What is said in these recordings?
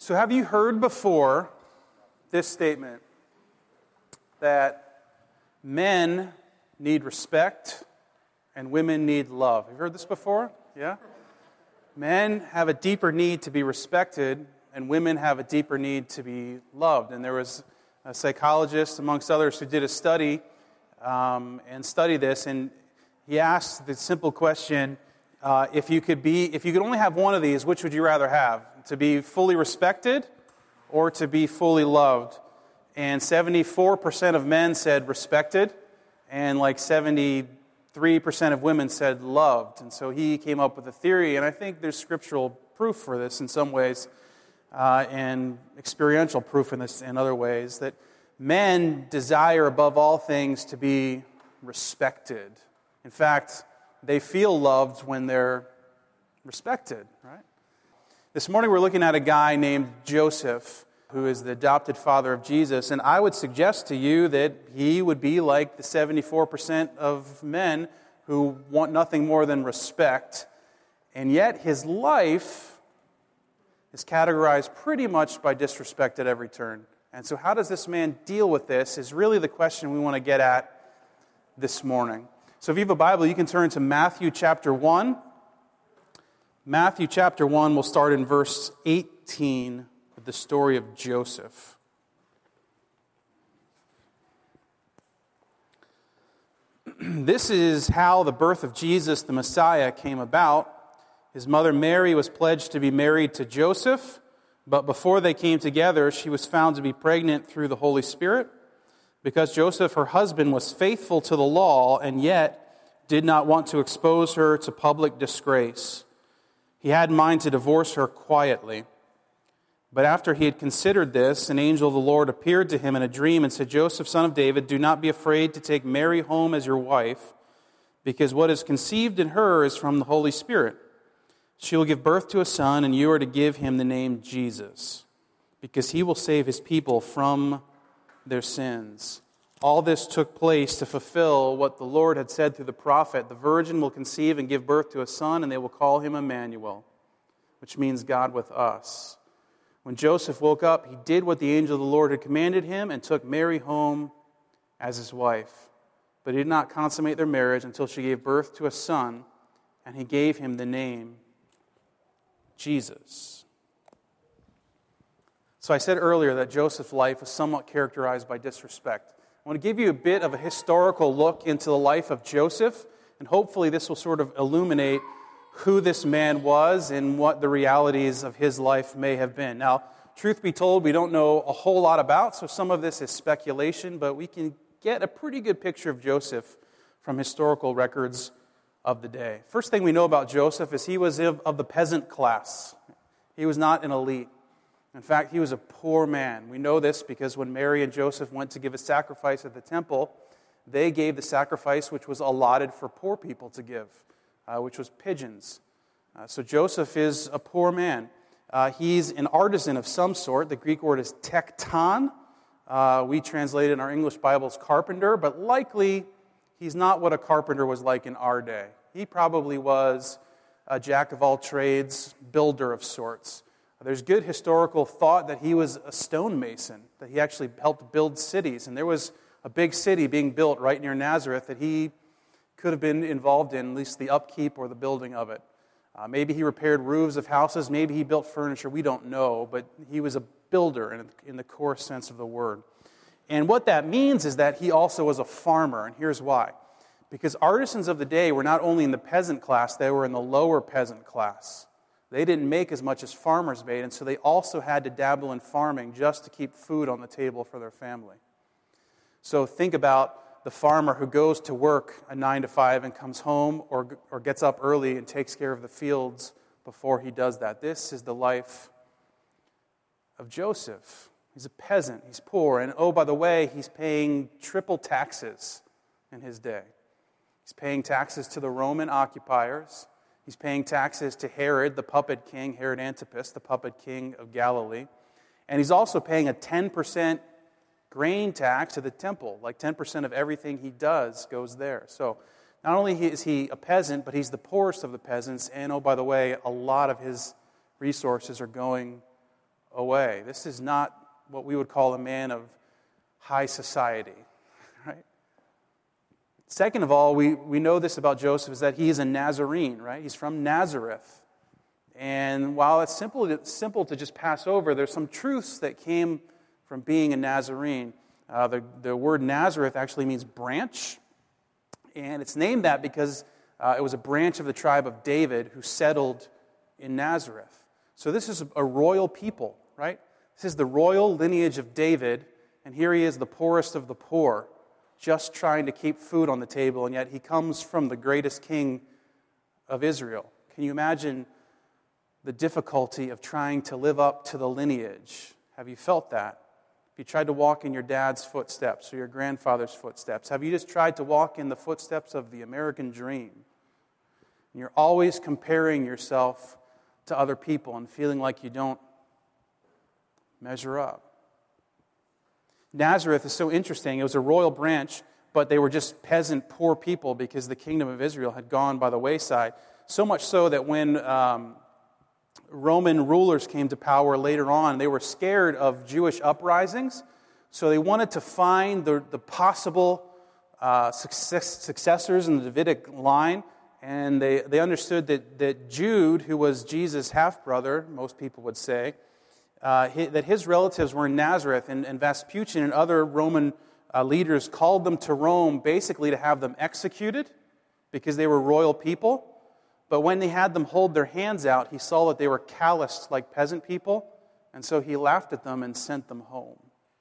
So have you heard before this statement that men need respect and women need love? Have you heard this before? Yeah? Men have a deeper need to be respected and women have a deeper need to be loved. And there was a psychologist, amongst others, who did a study and studied this, and he asked the simple question, if you could only have one of these, which would you rather have? To be fully respected or to be fully loved? And 74% of men said respected, and like 73% of women said loved. And so he came up with a theory, and I think there's scriptural proof for this in some ways, and experiential proof in this in other ways, that men desire above all things to be respected. In fact, they feel loved when they're respected, right? This morning we're looking at a guy named Joseph, who is the adopted father of Jesus, and I would suggest to you that he would be like the 74% of men who want nothing more than respect, and yet his life is categorized pretty much by disrespect at every turn. And so how does this man deal with this is really the question we want to get at this morning. So if you have a Bible, you can turn to Matthew chapter 1. Matthew chapter 1, we'll start in verse 18 with the story of Joseph. This is how the birth of Jesus, the Messiah, came about. His mother Mary was pledged to be married to Joseph, but before they came together, she was found to be pregnant through the Holy Spirit. Because Joseph, her husband, was faithful to the law and yet did not want to expose her to public disgrace. He had in mind to divorce her quietly. But after he had considered this, an angel of the Lord appeared to him in a dream and said, "Joseph, son of David, do not be afraid to take Mary home as your wife, because what is conceived in her is from the Holy Spirit. She will give birth to a son, and you are to give him the name Jesus, because he will save his people from their sins." All this took place to fulfill what the Lord had said through the prophet. The virgin will conceive and give birth to a son, and they will call him Emmanuel, which means God with us. When Joseph woke up, he did what the angel of the Lord had commanded him and took Mary home as his wife. But he did not consummate their marriage until she gave birth to a son, and he gave him the name Jesus. So I said earlier that Joseph's life was somewhat characterized by disrespect. I want to give you a bit of a historical look into the life of Joseph, and hopefully this will sort of illuminate who this man was and what the realities of his life may have been. Now, truth be told, we don't know a whole lot about, so some of this is speculation, but we can get a pretty good picture of Joseph from historical records of the day. First thing we know about Joseph is he was of the peasant class. He was not an elite. In fact, he was a poor man. We know this because when Mary and Joseph went to give a sacrifice at the temple, they gave the sacrifice which was allotted for poor people to give, which was pigeons. So Joseph is a poor man. He's an artisan of some sort. The Greek word is tekton. We translate it in our English Bibles carpenter, but likely he's not what a carpenter was like in our day. He probably was a jack of all trades, builder of sorts. There's good historical thought that he was a stonemason, that he actually helped build cities. And there was a big city being built right near Nazareth that he could have been involved in, at least the upkeep or the building of it. Maybe he repaired roofs of houses. Maybe he built furniture. We don't know. But he was a builder in the core sense of the word. And what that means is that he also was a farmer. And here's why. Because artisans of the day were not only in the peasant class, they were in the lower peasant class. They didn't make as much as farmers made, and so they also had to dabble in farming just to keep food on the table for their family. So think about the farmer who goes to work a 9 to 5 and comes home or gets up early and takes care of the fields before he does that. This is the life of Joseph. He's a peasant, he's poor, and oh, by the way, he's paying triple taxes in his day. He's paying taxes to the Roman occupiers. He's paying taxes to Herod, the puppet king, Herod Antipas, the puppet king of Galilee. And he's also paying a 10% grain tax to the temple. Like 10% of everything he does goes there. So not only is he a peasant, but he's the poorest of the peasants. And oh, by the way, a lot of his resources are going away. This is not what we would call a man of high society, right? Second of all, we know this about Joseph, is that he is a Nazarene, right? He's from Nazareth. And while it's simple to just pass over, there's some truths that came from being a Nazarene. The word Nazareth actually means branch, and it's named that because it was a branch of the tribe of David who settled in Nazareth. So this is a royal people, right? This is the royal lineage of David, and here he is, the poorest of the poor, just trying to keep food on the table, and yet he comes from the greatest king of Israel. Can you imagine the difficulty of trying to live up to the lineage? Have you felt that? Have you tried to walk in your dad's footsteps or your grandfather's footsteps? Have you just tried to walk in the footsteps of the American dream? And you're always comparing yourself to other people and feeling like you don't measure up. Nazareth is so interesting. It was a royal branch, but they were just peasant, poor people because the kingdom of Israel had gone by the wayside. So much so that when Roman rulers came to power later on, they were scared of Jewish uprisings, so they wanted to find the possible successors in the Davidic line, and they understood that Jude, who was Jesus' half-brother, most people would say, that his relatives were in Nazareth, and Vespuccian and other Roman leaders called them to Rome basically to have them executed because they were royal people. But when they had them hold their hands out, he saw that they were calloused like peasant people, and so he laughed at them and sent them home.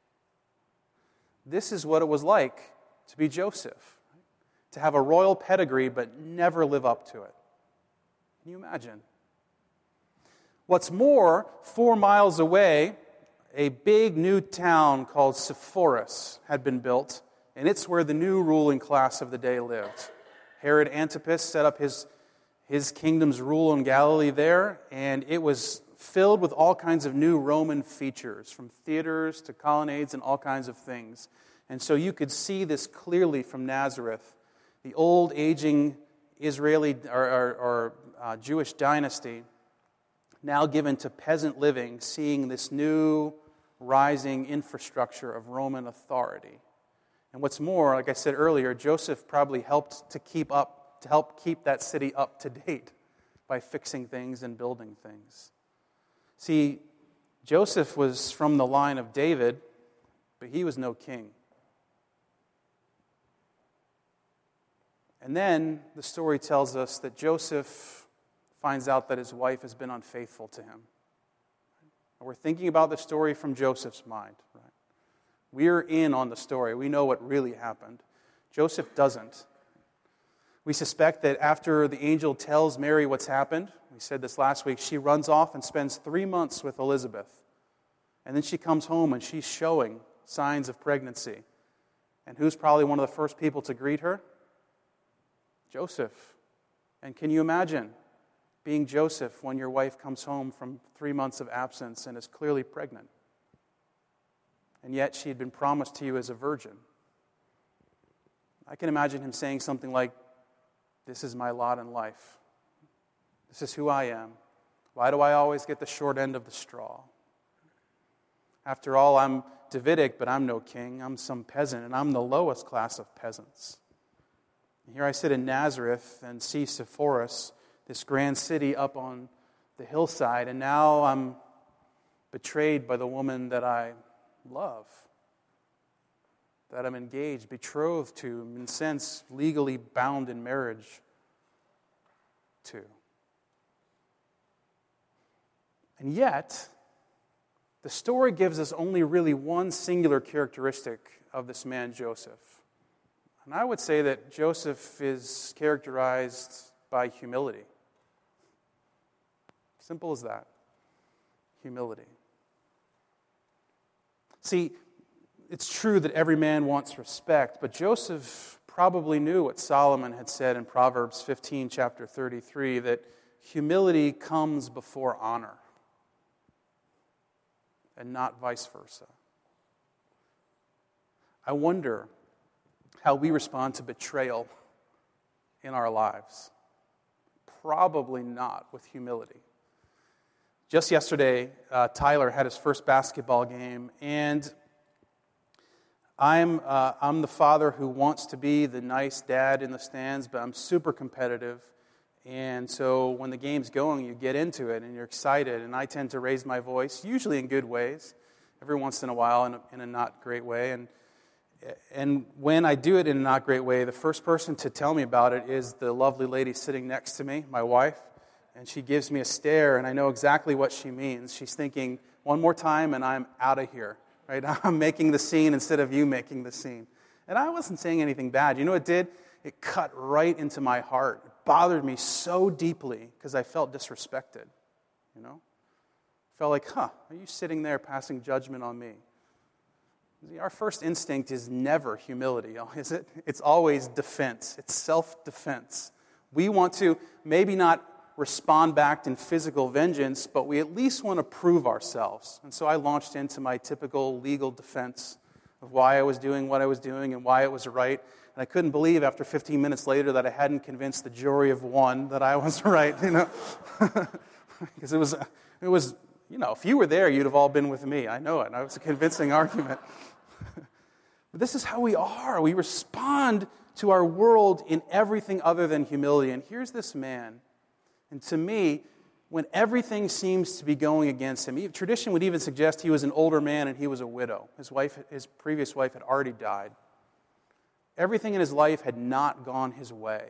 This is what it was like to be Joseph, to have a royal pedigree but never live up to it. Can you imagine? What's more, 4 miles away, a big new town called Sepphoris had been built, and it's where the new ruling class of the day lived. Herod Antipas set up his kingdom's rule in Galilee there, and it was filled with all kinds of new Roman features, from theaters to colonnades and all kinds of things. And so you could see this clearly from Nazareth, the old, aging Israeli or Jewish dynasty, now given to peasant living, seeing this new rising infrastructure of Roman authority. And what's more, like I said earlier, Joseph probably helped to help keep that city up to date by fixing things and building things. See, Joseph was from the line of David, but he was no king. And then the story tells us that Joseph finds out that his wife has been unfaithful to him. And we're thinking about the story from Joseph's mind. Right? We're in on the story. We know what really happened. Joseph doesn't. We suspect that after the angel tells Mary what's happened, we said this last week, she runs off and spends 3 months with Elizabeth. And then she comes home and she's showing signs of pregnancy. And who's probably one of the first people to greet her? Joseph. And can you imagine being Joseph when your wife comes home from 3 months of absence and is clearly pregnant? And yet she had been promised to you as a virgin. I can imagine him saying something like, "This is my lot in life. This is who I am. Why do I always get the short end of the straw? After all, I'm Davidic, but I'm no king. I'm some peasant, and I'm the lowest class of peasants. And here I sit in Nazareth and see Sepphoris, this grand city up on the hillside, and now I'm betrayed by the woman that I love, that I'm engaged, betrothed to, in a sense, legally bound in marriage to." And yet, the story gives us only really one singular characteristic of this man, Joseph. And I would say that Joseph is characterized by humility. Simple as that. Humility. See, it's true that every man wants respect, but Joseph probably knew what Solomon had said in Proverbs 15, chapter 33, that humility comes before honor, and not vice versa. I wonder how we respond to betrayal in our lives. Probably not with humility. Just yesterday, Tyler had his first basketball game, and I'm the father who wants to be the nice dad in the stands, but I'm super competitive. And so when the game's going, you get into it, and you're excited, and I tend to raise my voice, usually in good ways, every once in a while in a not great way. And when I do it in a not great way, the first person to tell me about it is the lovely lady sitting next to me, my wife. And she gives me a stare, and I know exactly what she means. She's thinking, one more time, and I'm out of here. Right? I'm making the scene instead of you making the scene. And I wasn't saying anything bad. You know what it did? It cut right into my heart. It bothered me so deeply because I felt disrespected. You know? Felt like, are you sitting there passing judgment on me? See, our first instinct is never humility, is it? It's always defense. It's self-defense. We want to maybe not respond back in physical vengeance, but we at least want to prove ourselves. And so I launched into my typical legal defense of why I was doing what I was doing and why it was right. And I couldn't believe after 15 minutes later that I hadn't convinced the jury of one that I was right, Because it was, if you were there, you'd have all been with me. I know it. It was a convincing argument. But this is how we are. We respond to our world in everything other than humility. And here's this man. And to me, when everything seems to be going against him, tradition would even suggest he was an older man and he was a widow. His previous wife had already died. Everything in his life had not gone his way.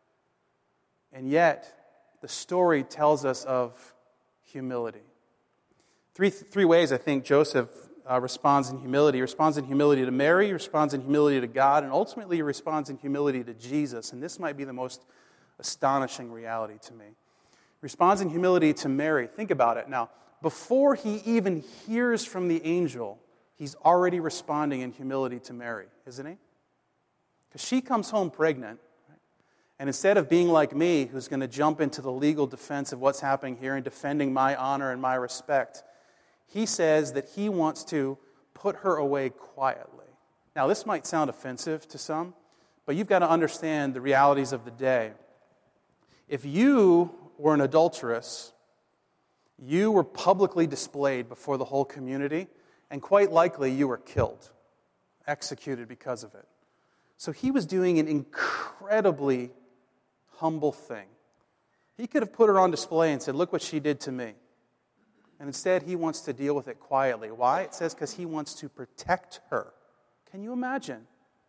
And yet, the story tells us of humility. Three ways I think Joseph responds in humility. He responds in humility to Mary, he responds in humility to God, and ultimately he responds in humility to Jesus. And this might be the most astonishing reality to me. He responds in humility to Mary. Think about it. Now, before he even hears from the angel, he's already responding in humility to Mary, isn't he? Because she comes home pregnant, right? And instead of being like me, who's going to jump into the legal defense of what's happening here and defending my honor and my respect, he says that he wants to put her away quietly. Now, this might sound offensive to some, but you've got to understand the realities of the day. If you were an adulteress, you were publicly displayed before the whole community, and quite likely you were killed, executed because of it. So he was doing an incredibly humble thing. He could have put her on display and said, look what she did to me. And instead, he wants to deal with it quietly. Why? It says because he wants to protect her. Can you imagine?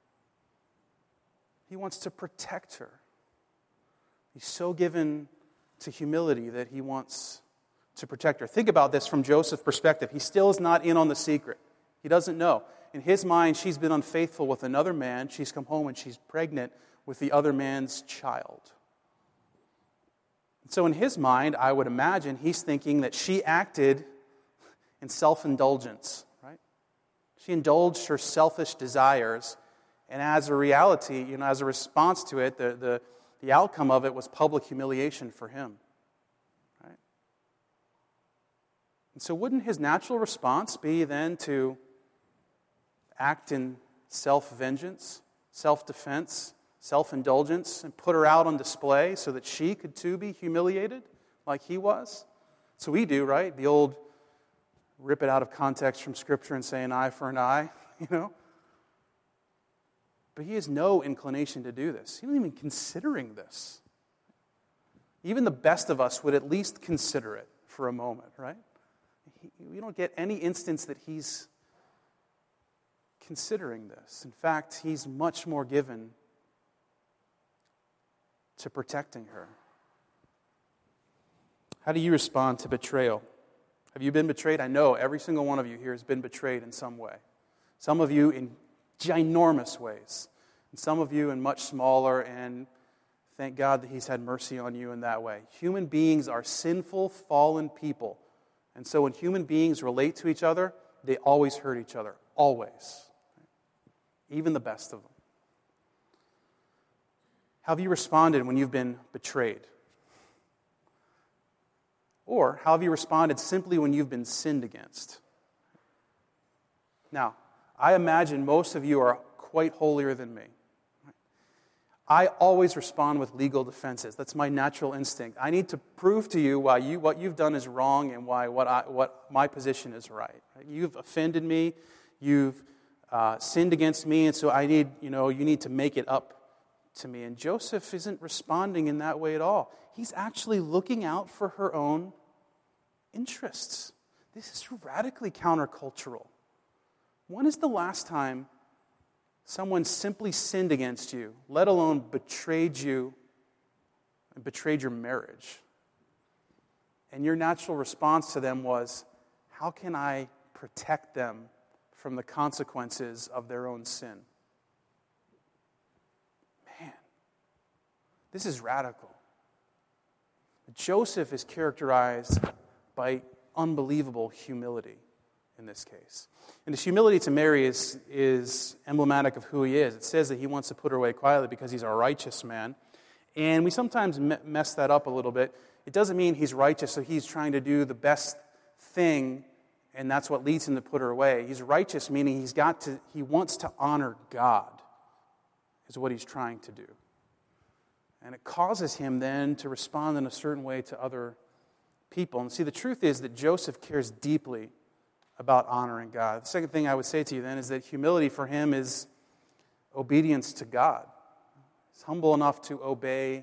He wants to protect her. He's so given to humility that he wants to protect her. Think about this from Joseph's perspective. He still is not in on the secret. He doesn't know. In his mind, she's been unfaithful with another man. She's come home and she's pregnant with the other man's child. So in his mind, I would imagine he's thinking that she acted in self-indulgence, right? She indulged her selfish desires, and as a reality, as a response to it, the outcome of it was public humiliation for him, right? And so wouldn't his natural response be then to act in self-vengeance, self-defense, self-indulgence, and put her out on display so that she could too be humiliated like he was? So we do, right? The old rip it out of context from Scripture and say an eye for an eye, But he has no inclination to do this. He's not even considering this. Even the best of us would at least consider it for a moment, right? We don't get any instance that he's considering this. In fact, he's much more given to protecting her. How do you respond to betrayal? Have you been betrayed? I know every single one of you here has been betrayed in some way. Some of you in ginormous ways, and some of you in much smaller, and thank God that he's had mercy on you in that way. Human beings are sinful, fallen people. And so when human beings relate to each other, they always hurt each other. Always. Even the best of them. How have you responded when you've been betrayed? Or how have you responded simply when you've been sinned against? Now, I imagine most of you are quite holier than me. I always respond with legal defenses. That's my natural instinct. I need to prove to you why what you've done is wrong and why what my position is right. You've offended me. You've sinned against me, and so you need to make it up to me. And Joseph isn't responding in that way at all. He's actually looking out for her own interests. This is radically countercultural. When is the last time someone simply sinned against you, let alone betrayed you and betrayed your marriage? And your natural response to them was, how can I protect them from the consequences of their own sin? Man, this is radical. Joseph is characterized by unbelievable humility in this case. And his humility to Mary is emblematic of who he is. It says that he wants to put her away quietly because he's a righteous man. And we sometimes mess that up a little bit. It doesn't mean he's righteous, so he's trying to do the best thing, and that's what leads him to put her away. He's righteous, meaning he wants to honor God, is what he's trying to do. And it causes him then to respond in a certain way to other people. And see, the truth is that Joseph cares deeply about honoring God. The second thing I would say to you then is that humility for him is obedience to God. He's humble enough to obey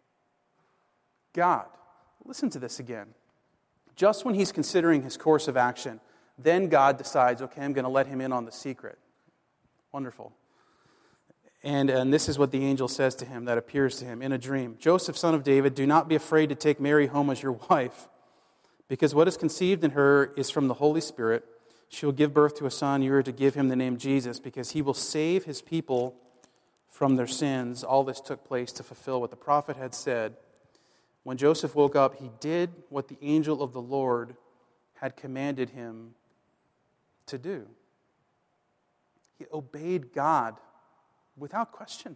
God. Listen to this again. Just when he's considering his course of action, then God decides, okay, I'm going to let him in on the secret. Wonderful. And this is what the angel says to him that appears to him in a dream. Joseph, son of David, do not be afraid to take Mary home as your wife, because what is conceived in her is from the Holy Spirit. She will give birth to a son. You are to give him the name Jesus, because he will save his people from their sins. All this took place to fulfill what the prophet had said. When Joseph woke up, he did what the angel of the Lord had commanded him to do. He obeyed God without question.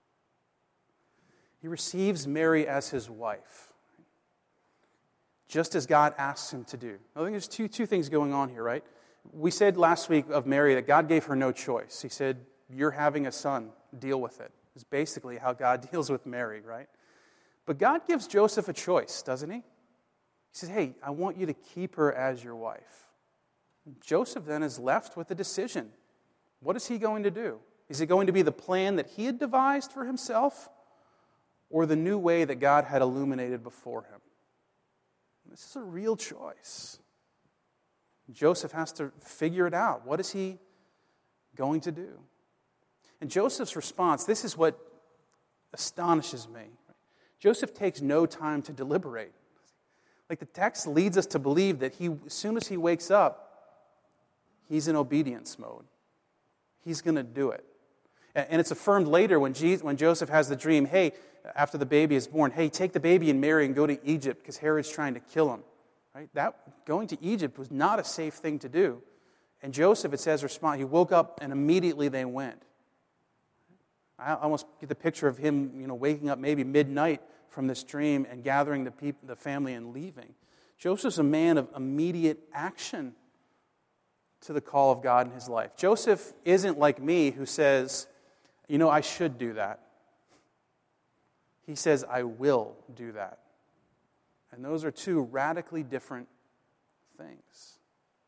He receives Mary as his wife, just as God asks him to do. I think there's two things going on here, right? We said last week of Mary that God gave her no choice. He said, you're having a son, deal with it. It's basically how God deals with Mary, right? But God gives Joseph a choice, doesn't he? He says, hey, I want you to keep her as your wife. Joseph then is left with a decision. What is he going to do? Is it going to be the plan that he had devised for himself, or the new way that God had illuminated before him? This is a real choice. Joseph has to figure it out. What is he going to do? And Joseph's response, this is what astonishes me. Joseph takes no time to deliberate. Like the text leads us to believe that as soon as he wakes up, he's in obedience mode. He's going to do it. And it's affirmed later when Joseph has the dream, hey, after the baby is born, hey, take the baby and Mary and go to Egypt because Herod's trying to kill him. Right? That going to Egypt was not a safe thing to do. And Joseph, it says, he woke up and immediately they went. I almost get the picture of him, waking up maybe midnight from this dream and gathering the family and leaving. Joseph's a man of immediate action to the call of God in his life. Joseph isn't like me who says, I should do that. He says, I will do that. And those are two radically different things.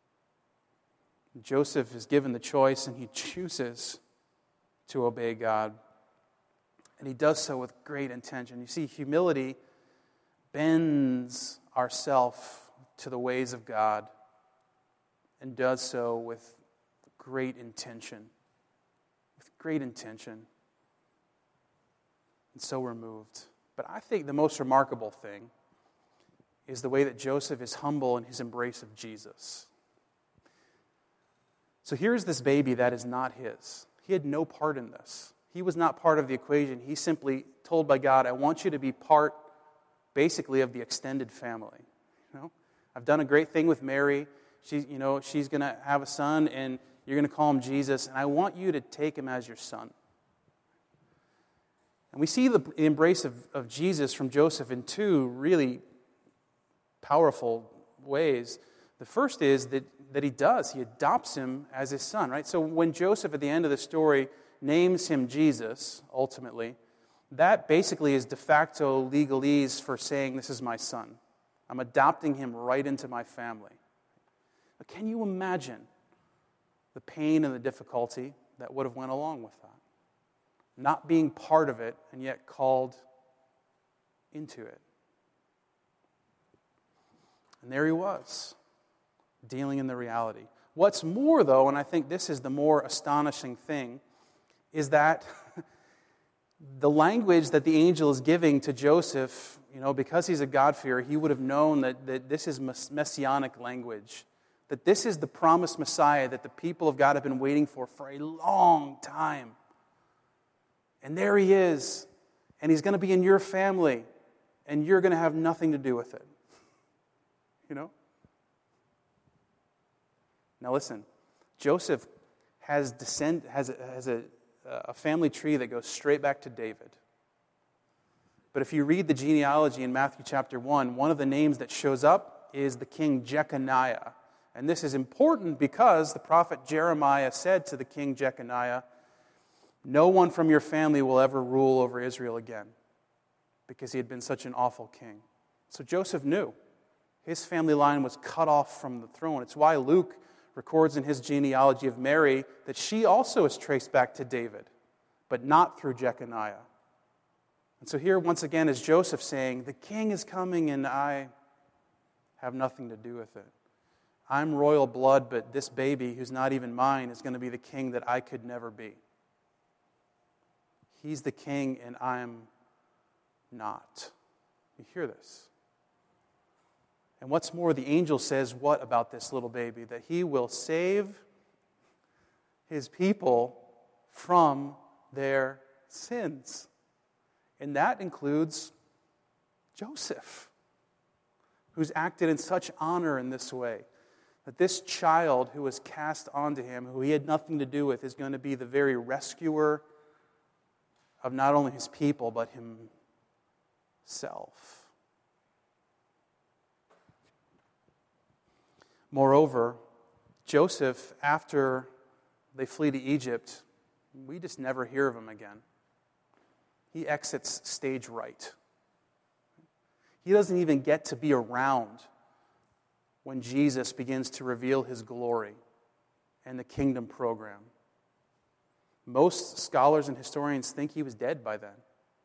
Joseph is given the choice and he chooses to obey God. And he does so with great intention. You see, humility bends ourself to the ways of God and does so with great intention. With great intention. And so we're moved. But I think the most remarkable thing is the way that Joseph is humble in his embrace of Jesus. So here's this baby that is not his. He had no part in this. He was not part of the equation. He's simply told by God, I want you to be part, basically, of the extended family. I've done a great thing with Mary. She's going to have a son, and you're going to call him Jesus, and I want you to take him as your son. And we see the embrace of Jesus from Joseph in two really powerful ways. The first is that he adopts him as his son, right? So when Joseph, at the end of the story, names him Jesus, ultimately, that basically is de facto legalese for saying, this is my son. I'm adopting him right into my family. But can you imagine the pain and the difficulty that would have went along with that? Not being part of it and yet called into it. And there he was, dealing in the reality. What's more, though, and I think this is the more astonishing thing, is that the language that the angel is giving to Joseph, because he's a God-fearer, he would have known that this is messianic language, that this is the promised Messiah that the people of God have been waiting for a long time. And there he is, and he's going to be in your family, and you're going to have nothing to do with it. Now listen, Joseph has a family tree that goes straight back to David. But if you read the genealogy in Matthew chapter 1, one of the names that shows up is the king Jeconiah. And this is important because the prophet Jeremiah said to the king Jeconiah, no one from your family will ever rule over Israel again, because he had been such an awful king. So Joseph knew his family line was cut off from the throne. It's why Luke records in his genealogy of Mary that she also is traced back to David, but not through Jeconiah. And so here, once again, is Joseph saying, the king is coming and I have nothing to do with it. I'm royal blood, but this baby, who's not even mine, is going to be the king that I could never be. He's the king and I'm not. You hear this? And what's more, the angel says what about this little baby? That he will save his people from their sins. And that includes Joseph, who's acted in such honor in this way. That this child who was cast onto him, who he had nothing to do with, is going to be the very rescuer of not only his people, but himself. Moreover, Joseph, after they flee to Egypt, we just never hear of him again. He exits stage right. He doesn't even get to be around when Jesus begins to reveal his glory and the kingdom program. Most scholars and historians think he was dead by then.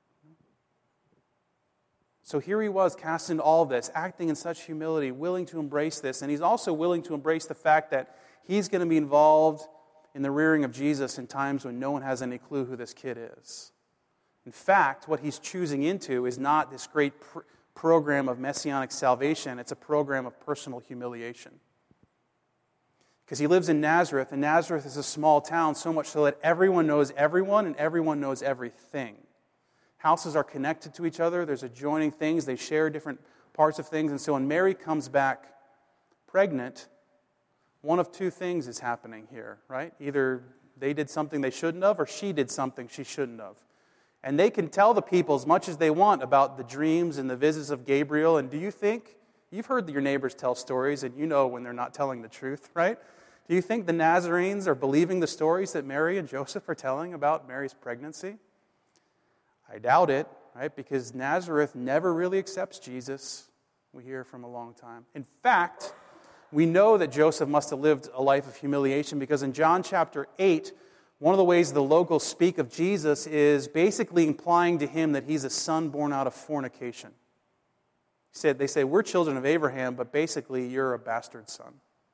So here he was, cast into all of this, acting in such humility, willing to embrace this. And he's also willing to embrace the fact that he's going to be involved in the rearing of Jesus in times when no one has any clue who this kid is. In fact, what he's choosing into is not this great program of messianic salvation. It's a program of personal humiliation. Because he lives in Nazareth, and Nazareth is a small town, so much so that everyone knows everyone and everyone knows everything. Houses are connected to each other. There's adjoining things. They share different parts of things. And so when Mary comes back pregnant, one of two things is happening here, right? Either they did something they shouldn't have, or she did something she shouldn't have. And they can tell the people as much as they want about the dreams and the visits of Gabriel. And do you think, you've heard your neighbors tell stories, and you know when they're not telling the truth, right? Do you think the Nazarenes are believing the stories that Mary and Joseph are telling about Mary's pregnancy? I doubt it, right? Because Nazareth never really accepts Jesus, we hear from a long time. In fact, we know that Joseph must have lived a life of humiliation because in John chapter 8, one of the ways the locals speak of Jesus is basically implying to him that he's a son born out of fornication. They say, we're children of Abraham, but basically you're a bastard son.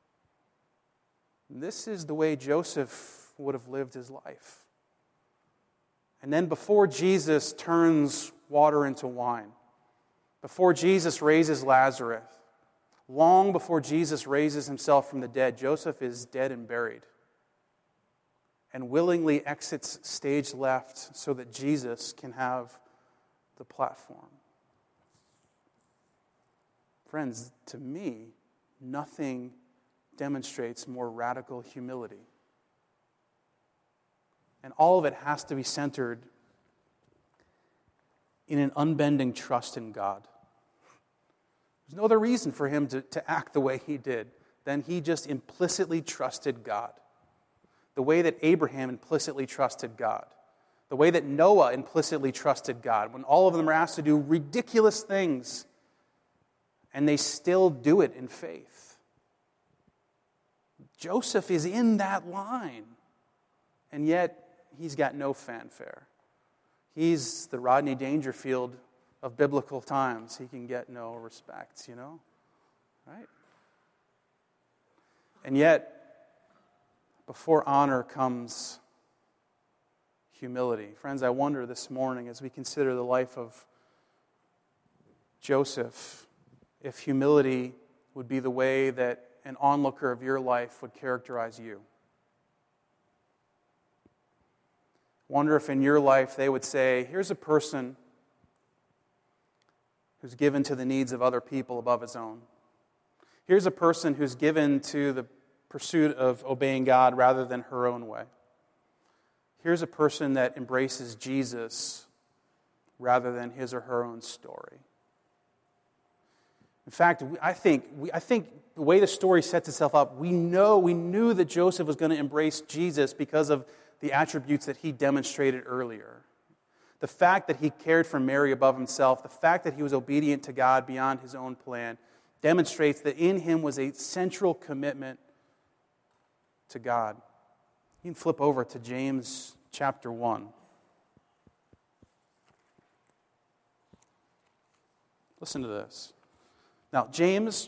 This is the way Joseph would have lived his life. And then before Jesus turns water into wine, before Jesus raises Lazarus, long before Jesus raises himself from the dead, Joseph is dead and buried and willingly exits stage left so that Jesus can have the platform. Friends, to me, nothing demonstrates more radical humility. And all of it has to be centered in an unbending trust in God. There's no other reason for him to act the way he did than he just implicitly trusted God. The way that Abraham implicitly trusted God. The way that Noah implicitly trusted God, when all of them are asked to do ridiculous things, and they still do it in faith. Joseph is in that line, and yet he's got no fanfare. He's the Rodney Dangerfield of biblical times. He can get no respect, right? And yet, before honor comes humility. Friends, I wonder this morning as we consider the life of Joseph, if humility would be the way that an onlooker of your life would characterize you. Wonder if in your life they would say, here's a person who's given to the needs of other people above his own. Here's a person who's given to the pursuit of obeying God rather than her own way. Here's a person that embraces Jesus rather than his or her own story. In fact, I think the way the story sets itself up, we knew that Joseph was going to embrace Jesus because of the attributes that he demonstrated earlier. The fact that he cared for Mary above himself, the fact that he was obedient to God beyond his own plan, demonstrates that in him was a central commitment to God. You can flip over to James chapter 1. Listen to this. Now, James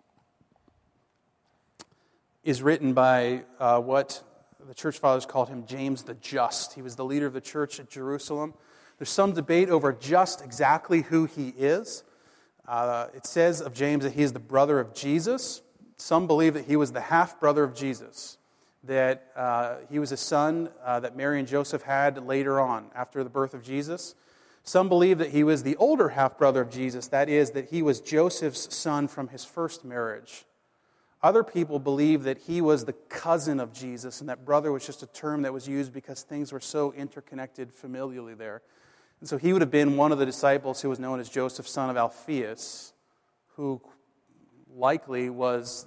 is written by what the church fathers called him James the Just. He was the leader of the church at Jerusalem. There's some debate over just exactly who he is. It says of James that he is the brother of Jesus. Some believe that he was the half-brother of Jesus, that he was a son that Mary and Joseph had later on after the birth of Jesus. Some believe that he was the older half-brother of Jesus, that is, that he was Joseph's son from his first marriage. Other people believe that he was the cousin of Jesus, and that brother was just a term that was used because things were so interconnected familially there. And so he would have been one of the disciples who was known as Joseph, son of Alphaeus, who likely was,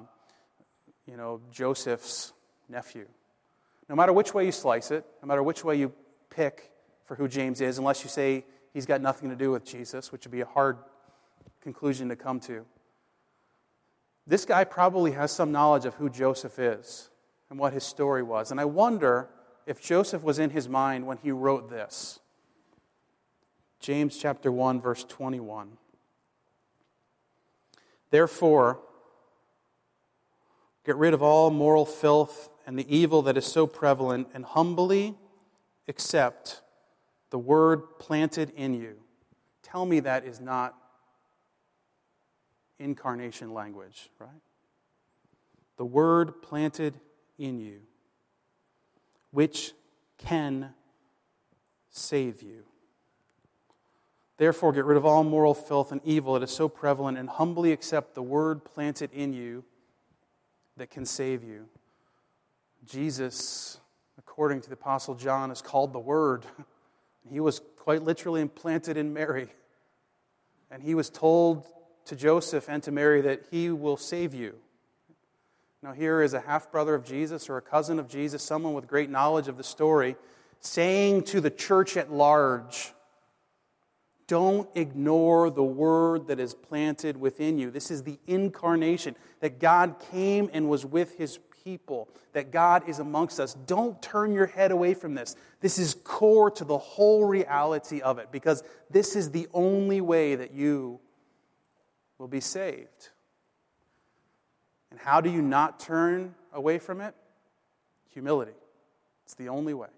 Joseph's nephew. No matter which way you slice it, no matter which way you pick for who James is, unless you say he's got nothing to do with Jesus, which would be a hard conclusion to come to. This guy probably has some knowledge of who Joseph is and what his story was. And I wonder if Joseph was in his mind when he wrote this. James chapter 1, verse 21. Therefore, get rid of all moral filth and the evil that is so prevalent, and humbly accept the word planted in you. Tell me that is not incarnation language, right? The word planted in you, which can save you. Therefore, get rid of all moral filth and evil that is so prevalent, and humbly accept the word planted in you that can save you. Jesus, according to the Apostle John, is called the Word. He was quite literally implanted in Mary. And he was told to Joseph and to Mary that he will save you. Now here is a half-brother of Jesus or a cousin of Jesus, someone with great knowledge of the story, saying to the church at large, don't ignore the word that is planted within you. This is the incarnation, that God came and was with his people, that God is amongst us. Don't turn your head away from this. This is core to the whole reality of it, because this is the only way that you will be saved. And how do you not turn away from it? Humility. It's the only way.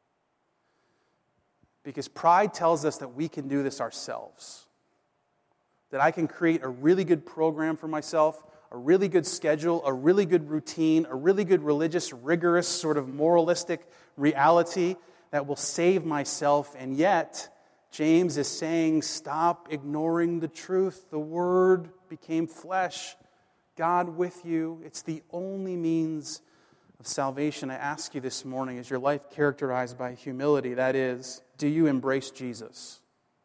Because pride tells us that we can do this ourselves. That I can create a really good program for myself, a really good schedule, a really good routine, a really good religious, rigorous, sort of moralistic reality that will save myself. And yet, James is saying, stop ignoring the truth. The Word became flesh. God with you. It's the only means of salvation. I ask you this morning, is your life characterized by humility? That is, do you embrace Jesus?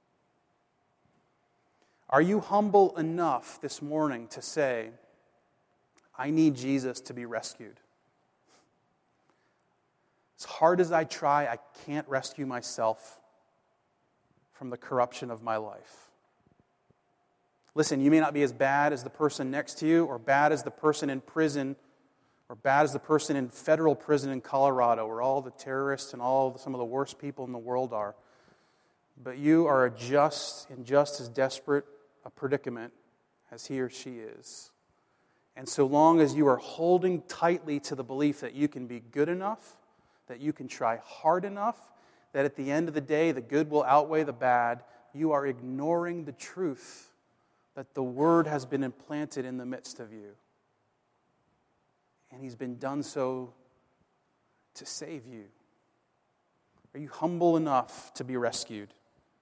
Are you humble enough this morning to say, I need Jesus to be rescued? As hard as I try, I can't rescue myself from the corruption of my life. Listen, you may not be as bad as the person next to you, or bad as the person in prison, or bad as the person in federal prison in Colorado, where all the terrorists and some of the worst people in the world are. But you are in just as desperate a predicament as he or she is. And so long as you are holding tightly to the belief that you can be good enough, that you can try hard enough, that at the end of the day the good will outweigh the bad, you are ignoring the truth that the Word has been implanted in the midst of you. And He's been done so to save you. Are you humble enough to be rescued?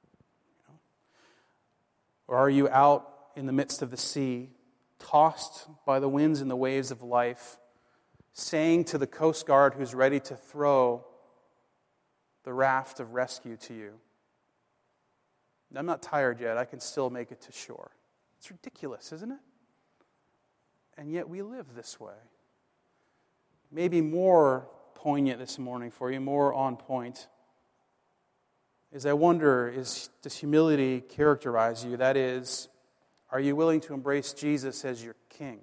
Or are you out in the midst of the sea, tossed by the winds and the waves of life, saying to the Coast Guard who's ready to throw the raft of rescue to you, I'm not tired yet, I can still make it to shore. It's ridiculous, isn't it? And yet we live this way. Maybe more poignant this morning for you, more on point, is I wonder, does humility characterize you? That is, are you willing to embrace Jesus as your King?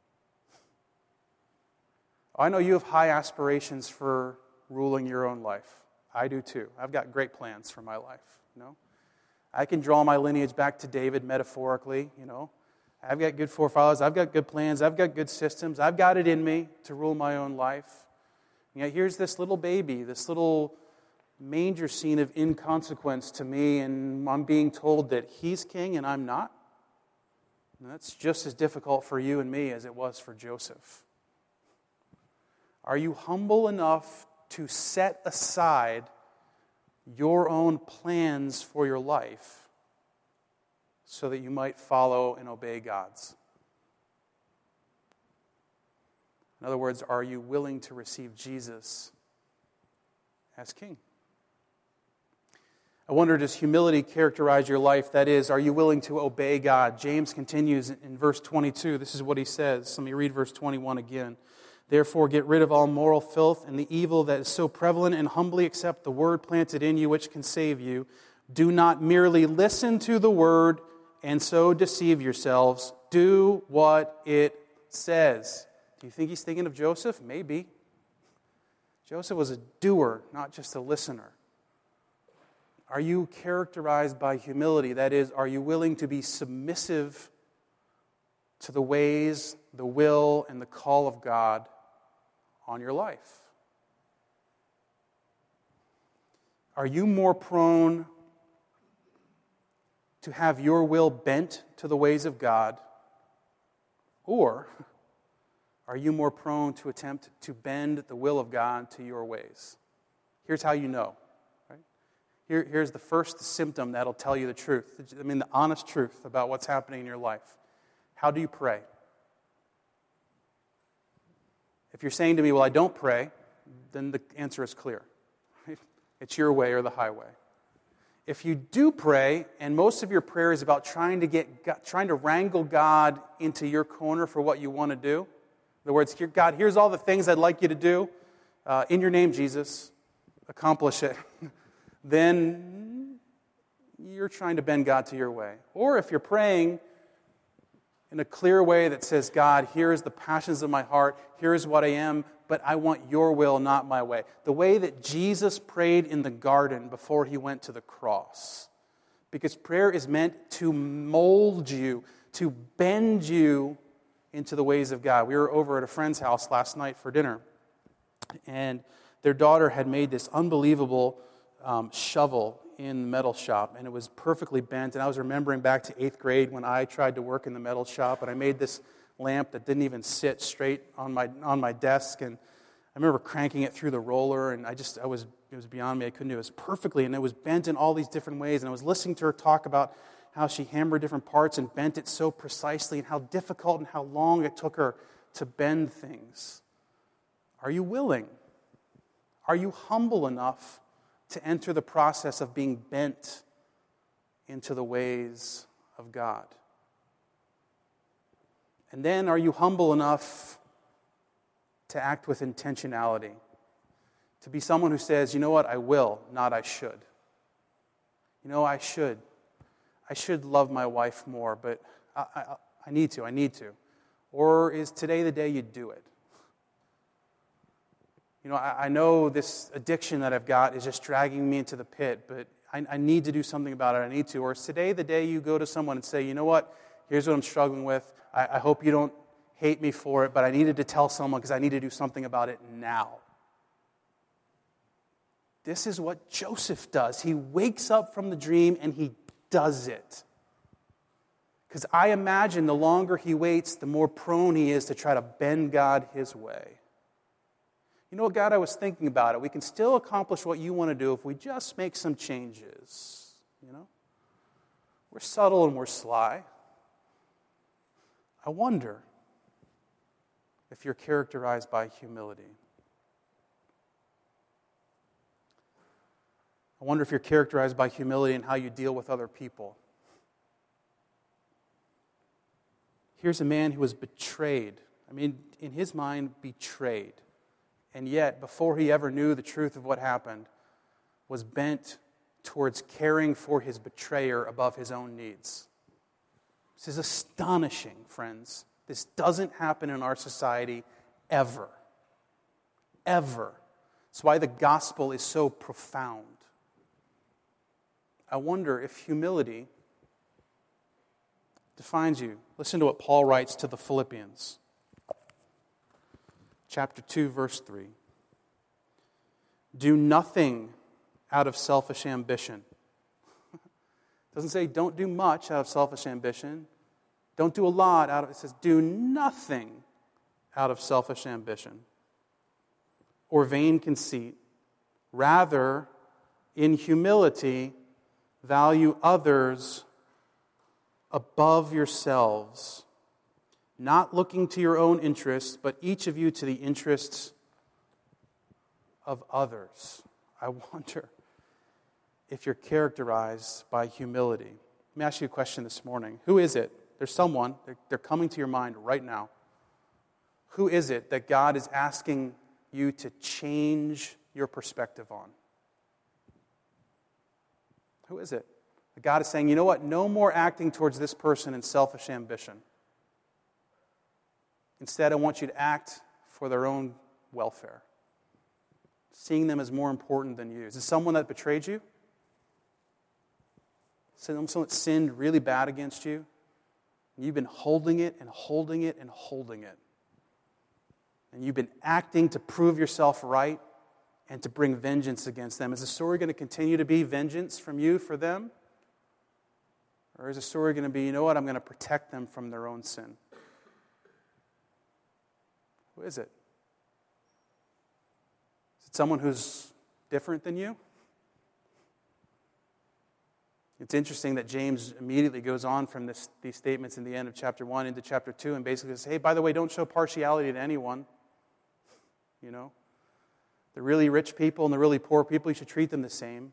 I know you have high aspirations for ruling your own life. I do too. I've got great plans for my life, I can draw my lineage back to David metaphorically, I've got good forefathers, I've got good plans, I've got good systems, I've got it in me to rule my own life. And yet here's this little baby, this little manger scene of inconsequence to me, and I'm being told that he's king and I'm not. And that's just as difficult for you and me as it was for Joseph. Are you humble enough to set aside your own plans for your life so that you might follow and obey God's? In other words, are you willing to receive Jesus as King? I wonder, does humility characterize your life? That is, are you willing to obey God? James continues in verse 22. This is what he says. Let me read verse 21 again. Therefore, get rid of all moral filth and the evil that is so prevalent, and humbly accept the word planted in you, which can save you. Do not merely listen to the word and so deceive yourselves. Do what it says. Do you think he's thinking of Joseph? Maybe. Joseph was a doer, not just a listener. Are you characterized by humility? That is, are you willing to be submissive to the ways, the will, and the call of God on your life? Are you more prone to have your will bent to the ways of God, or are you more prone to attempt to bend the will of God to your ways? Here's how you know. Here's the first symptom that'll tell you the truth. The honest truth about what's happening in your life. How do you pray? If you're saying to me, well, I don't pray, then the answer is clear. It's your way or the highway. If you do pray, and most of your prayer is about trying to wrangle God into your corner for what you want to do. In other words, God, here's all the things I'd like you to do. In your name, Jesus, accomplish it. Then you're trying to bend God to your way. Or if you're praying in a clear way that says, God, here's the passions of my heart, here's what I am, but I want your will, not my way. The way that Jesus prayed in the garden before he went to the cross. Because prayer is meant to mold you, to bend you into the ways of God. We were over at a friend's house last night for dinner, and their daughter had made this unbelievable shovel in the metal shop, and it was perfectly bent. And I was remembering back to 8th grade when I tried to work in the metal shop, and I made this lamp that didn't even sit straight on my desk. And I remember cranking it through the roller, and it was beyond me. I couldn't do it. It was perfectly, and it was bent in all these different ways. And I was listening to her talk about how she hammered different parts and bent it so precisely, and how difficult and how long it took her to bend things. Are you willing? Are you humble enough to enter the process of being bent into the ways of God? And then, are you humble enough to act with intentionality, To be someone who says, you know what, I will, not I should. You know, I should love my wife more, but I need to. Or is today the day you do it? You know, I know this addiction that I've got is just dragging me into the pit, but I need to do something about it. I need to. Or is today the day you go to someone and say, you know what, here's what I'm struggling with. I hope you don't hate me for it, but I needed to tell someone because I need to do something about it now. This is what Joseph does. He wakes up from the dream and he does it. Because I imagine the longer he waits, the more prone he is to try to bend God his way. You know what, God, I was thinking about it. We can still accomplish what you want to do if we just make some changes. You know? We're subtle and we're sly. I wonder if you're characterized by humility. I wonder if you're characterized by humility in how you deal with other people. Here's a man who was betrayed. I mean, in his mind, betrayed. And yet, before he ever knew the truth of what happened, was bent towards caring for his betrayer above his own needs. This is astonishing, friends. This doesn't happen in our society ever. Ever. That's why the gospel is so profound. I wonder if humility defines you. Listen to what Paul writes to the Philippians. Chapter 2, verse 3. Do nothing out of selfish ambition. It doesn't say don't do much out of selfish ambition. Don't do a lot out of it. It says do nothing out of selfish ambition or vain conceit. Rather, in humility, value others above yourselves, not looking to your own interests, but each of you to the interests of others. I wonder if you're characterized by humility. Let me ask you a question this morning. Who is it? There's someone, they're coming to your mind right now. Who is it that God is asking you to change your perspective on? Who is it? God is saying, you know what? No more acting towards this person in selfish ambition. Instead, I want you to act for their own welfare. Seeing them as more important than you. Is it someone that betrayed you? Someone that sinned really bad against you? And you've been holding it and holding it and holding it. And you've been acting to prove yourself right and to bring vengeance against them. Is the story going to continue to be vengeance from you for them? Or is the story going to be, you know what, I'm going to protect them from their own sin? Who is it? Is it someone who's different than you? It's interesting that James immediately goes on from these statements in the end of chapter 1 into chapter 2 and basically says, hey, by the way, don't show partiality to anyone. You know? The really rich people and the really poor people, you should treat them the same.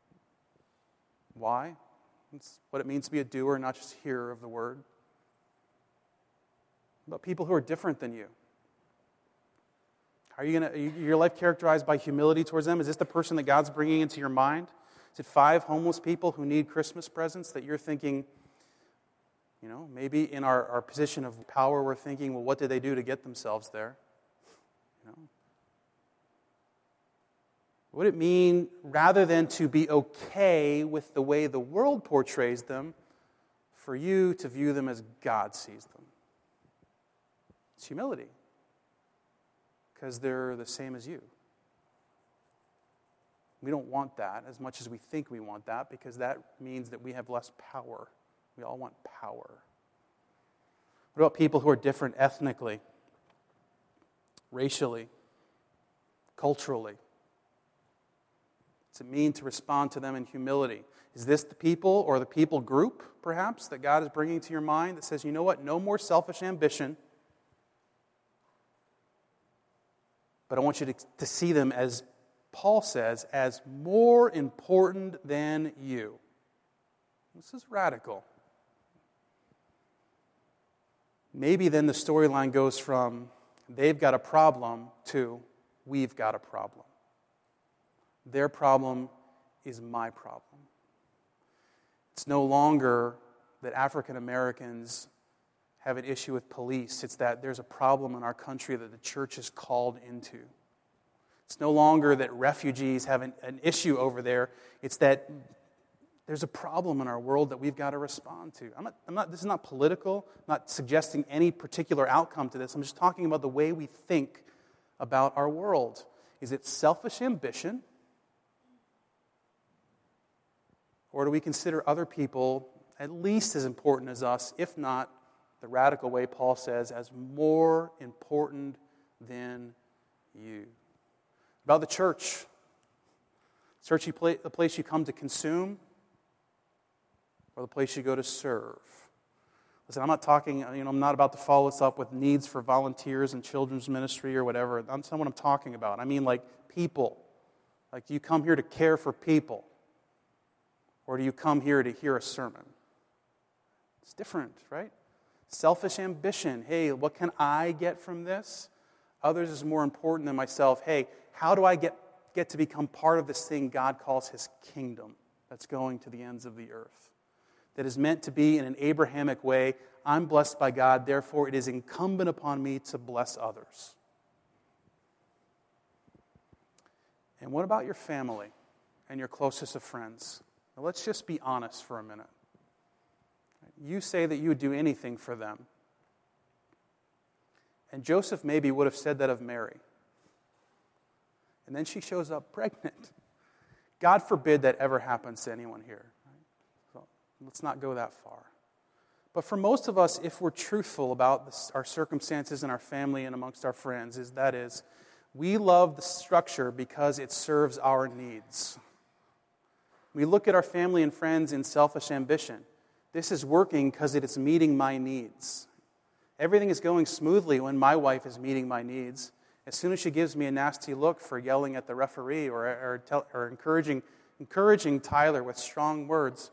Why? It's what it means to be a doer, not just a hearer of the word. But people who are different than you. Are your life characterized by humility towards them? Is this the person that God's bringing into your mind? Is it 5 homeless people who need Christmas presents that you're thinking, you know, maybe in our position of power we're thinking, well, what did they do to get themselves there? You know? What would it mean, rather than to be okay with the way the world portrays them, for you to view them as God sees them? It's humility. Because they're the same as you. We don't want that as much as we think we want that, because that means that we have less power. We all want power. What about people who are different ethnically, racially, culturally? What's it mean to respond to them in humility? Is this the people or the people group, perhaps, that God is bringing to your mind that says, you know what, no more selfish ambition, but I want you to see them, as Paul says, as more important than you. This is radical. Maybe then the storyline goes from they've got a problem to we've got a problem. Their problem is my problem. It's no longer that African Americans have an issue with police. It's that there's a problem in our country that the church is called into. It's no longer that refugees have an issue over there. It's that there's a problem in our world that we've got to respond to. This is not political. I'm not suggesting any particular outcome to this. I'm just talking about the way we think about our world. Is it selfish ambition? Or do we consider other people at least as important as us, if not the radical way Paul says, as more important than you? About the church. Church, the place you come to consume, or the place you go to serve. Listen, I'm not talking, I'm not about to follow this up with needs for volunteers and children's ministry or whatever. That's not what I'm talking about. I mean like people. Like, do you come here to care for people? Or do you come here to hear a sermon? It's different, right? Selfish ambition. Hey, what can I get from this? Others is more important than myself. Hey, how do I get to become part of this thing God calls His kingdom that's going to the ends of the earth? That is meant to be in an Abrahamic way. I'm blessed by God, therefore it is incumbent upon me to bless others. And what about your family and your closest of friends? Now, let's just be honest for a minute. You say that you would do anything for them. And Joseph maybe would have said that of Mary. And then she shows up pregnant. God forbid that ever happens to anyone here. So let's not go that far. But for most of us, if we're truthful about our circumstances in our family and amongst our friends, we love the structure because it serves our needs. We look at our family and friends in selfish ambition. This is working because it is meeting my needs. Everything is going smoothly when my wife is meeting my needs. As soon as she gives me a nasty look for yelling at the referee or encouraging Tyler with strong words,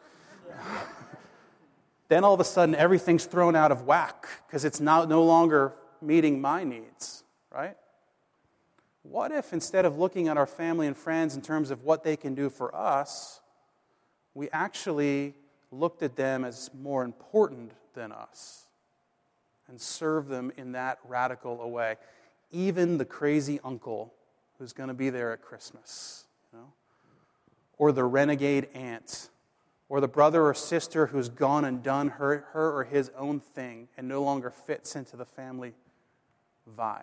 then all of a sudden everything's thrown out of whack because it's no longer meeting my needs, right? What if instead of looking at our family and friends in terms of what they can do for us, we actually looked at them as more important than us and served them in that radical a way? Even the crazy uncle who's going to be there at Christmas, or the renegade aunt, or the brother or sister who's gone and done her or his own thing and no longer fits into the family vibe.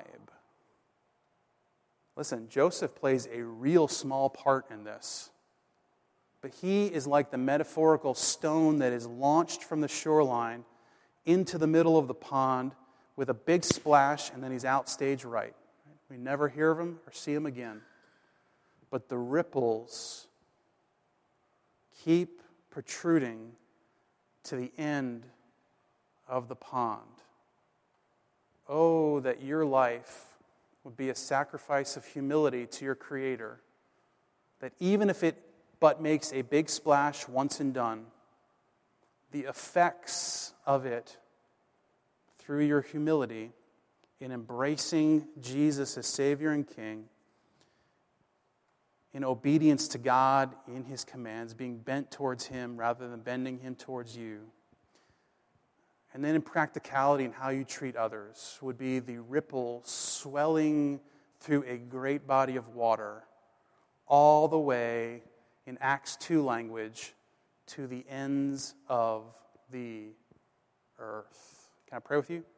Listen, Joseph plays a real small part in this. But he is like the metaphorical stone that is launched from the shoreline into the middle of the pond with a big splash, and then he's out stage right. We never hear of him or see him again. But the ripples keep protruding to the end of the pond. Oh, that your life would be a sacrifice of humility to your Creator. That even if it but makes a big splash once and done, the effects of it through your humility in embracing Jesus as Savior and King, in obedience to God in His commands, being bent towards Him rather than bending Him towards you, and then in practicality in how you treat others, would be the ripple swelling through a great body of water all the way, in Acts 2 language, to the ends of the earth. Can I pray with you?